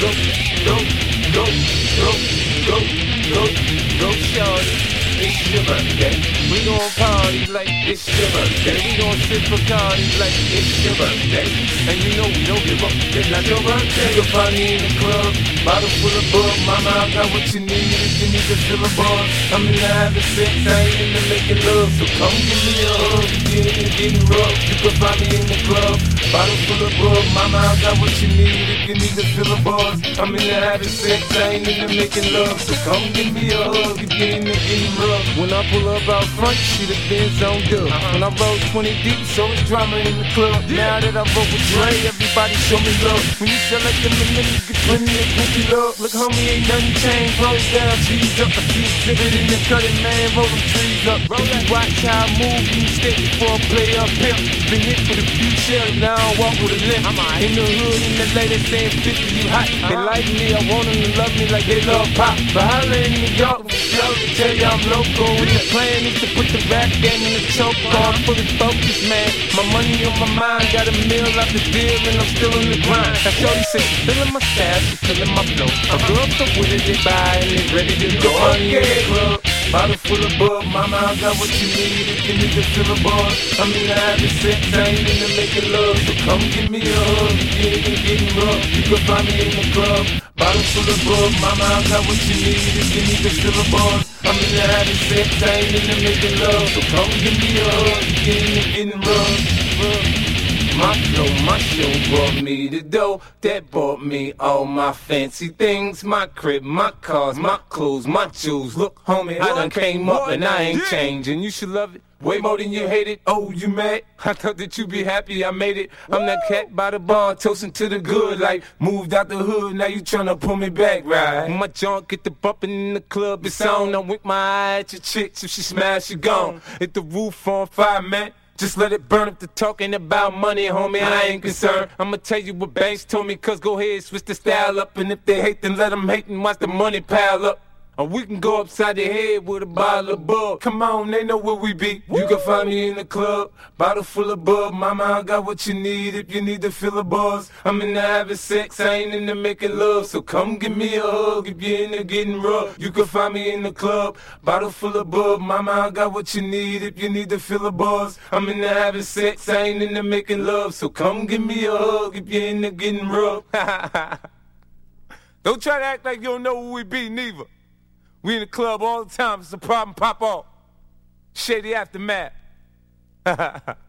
Go, shorty. It's your birthday. We gon' party like it's your birthday. We gon' sip Bacardi like it's your birthday. And you know we don't give up, it's not your birthday. You'll find me in the club, bottle full of bug. Mama, I got what you need if you need to fill a bar. I'm in the having sex, I ain't into making love. So come give me a hug, if you're into getting rough. You can find me in the club, bottle full of bug. Mama, I got what you need if you need to fill a bar. I'm in the having sex, I ain't into making love. So come give me a hug, if you're into getting rough. When I pull up out front, she the Benz on dub. When I roll 20 deep, so it's drama in the club. Now that I roll with Dre, everybody show me love. When you sell like them niggas, you get plenty of goofy love. Look, homie, ain't nothing changed. Roll down, cheese up. I see exhibit in the cutting, man. Roll them trees up. If you watch how I move, you stay before I play up here. Been hit with a few shells, now I walk with a limp. In the hood, in the lady saying 50, you hot. They like me, I want them to love me like they love pop. But holla in New York, yo, to tell you I'm local. And the plan is to put the rap game in the choke on. Fully focused, man. My money on my mind, got a meal out the deal, and I'm still in the grind. Now shorty say she's feeling my style, she's feeling my flow. A girl come with it, they buy, and they ready to go on in the club. Bottle full of bug, mama, I got what you need if you need to fill a bar. I'm in the having sex, I ain't into making love. So come give me a hug, if you ain't getting rough. You can find me in the club, bottle full of bug, mama, I got what you need if you need to fill a bar. I'm in the having sex, I ain't into making love. So come give me a hug, if you ain't getting rough. My flow, my show brought me the dough that bought me all my fancy things. My crib, my cars, my clothes, my jewels. Look, homie, I done came up and I ain't changing. You should love it way more than you hate it. Oh, you mad? I thought that you'd be happy I made it. I'm that cat by the bar, toasting to the good. Like, moved out the hood, now you tryna pull me back, right? When my junk get the bumping in the club, it's on. I wink my eye at your chicks, if she smash, she gone. Hit the roof on fire, man. Just let it burn if they're talking about money, homie, I ain't concerned. I'ma tell you what Banks told me, cause go ahead, switch the style up. And if they hate, then let them hate and watch the money pile up. Or we can go upside the head with a bottle of bug. Come on, they know where we be. You can find me in the club, bottle full of bug. Mama, I got what you need if you need to fill a buzz. I'm in the having sex, I ain't into making love. So come give me a hug if you're into getting rough. You can find me in the club, bottle full of bug. Mama, I got what you need if you need to fill a buzz. I'm in the having sex, I ain't into making love. So come give me a hug if you're into getting rough. Don't try to act like you don't know who we be, neither. We in the club all the time, it's a problem, pop off. Shady Aftermath.